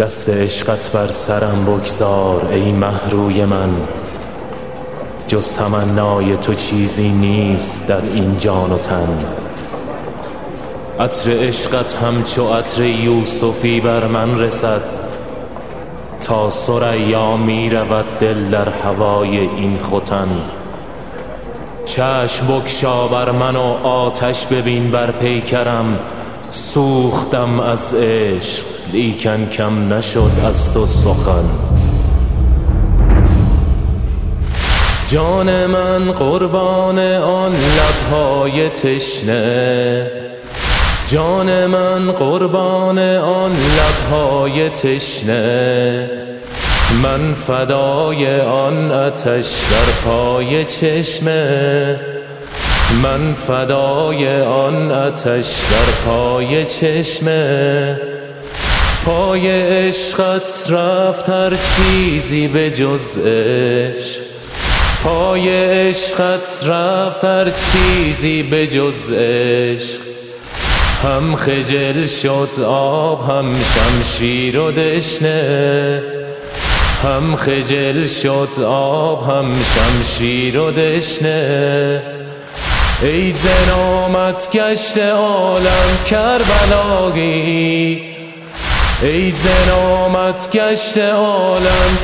دست عشقت بر سرم بگذار ای مهروی من، جز تمنای تو چیزی نیست در این جان و تن. عطر عشقت همچو عطر یوسفی بر من رسد، تا ثریا می رود دل در هوای این ختن. چشم بگشا بر من و آتش ببین بر پیکرم، سوختم از عشق لیکن کم نشد از تو سخن. جان من قربان آن لبهای تشنه، جان من قربان آن لبهای تشنه، من فدای آن آتش بر پای چشمه، من فدای آن آتش بر پای چشمه. پای عشقت رفت هر چیزی به جز عشق، پای عشقت رفت هر چیزی به جز عشق. هم خجل شد آب هم شمشیر و دشنه، هم خجل شد آب هم شمشیر و دشنه. ای زنامت گشت عالم کربلایی، ای زنامت گشت عالم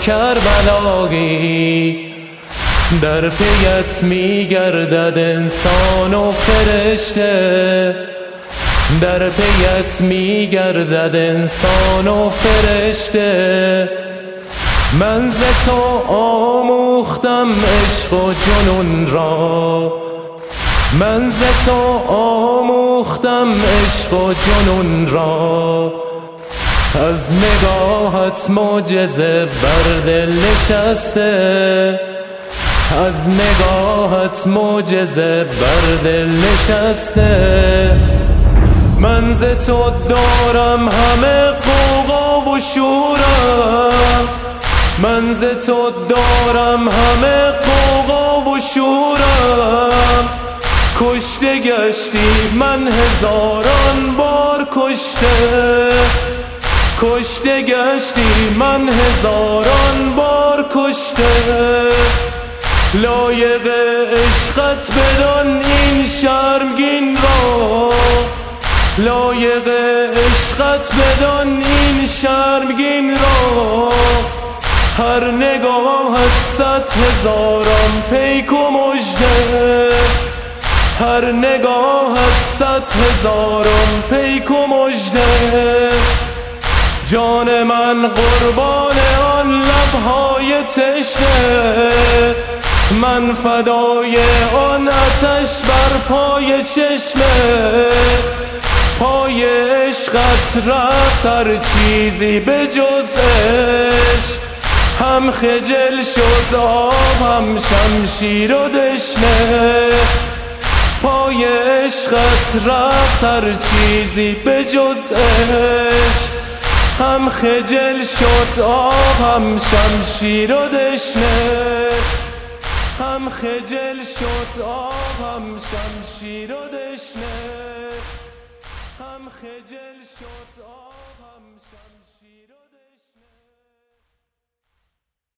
کربلایی. در پیت می گردد انسان و فرشته، در پیت می گردد انسان و فرشته. من ز تو آموختم عشق و جنون را، من ز تو آموختم عشق و جنون را. از نگاهت معجزه بر دل نشسته، از نگاهت معجزه بر دل نشسته. من ز تو دارم همه غوغا و شورم، من ز تو دارم همه غوغا و شورم. کشته گشتی من هزاران بار کشته، کشته گشتی من هزاران بار کشته. لایق عشقت بدان این شرمگین را، لایق عشقت بدان این شرمگین را. هر نگاهت 100,000 پیک و مژده، هر نگاهت 100,000 پیک و مژده. جان من قربان آن لبهای تشنه، من فدای آن آتش بر پای چشمه. پای عشقت رفت هر چیزی به جز عشق، هم خجل شد آب هم شمشیر و دشنه. پای عشقت رفت هر چیزی به جز عشق، هم خجل شد آب هم شمشیر و دشنه. هم خجل شد آب هم شمشیر و دشنه، هم خجل شد آب هم شمشیر.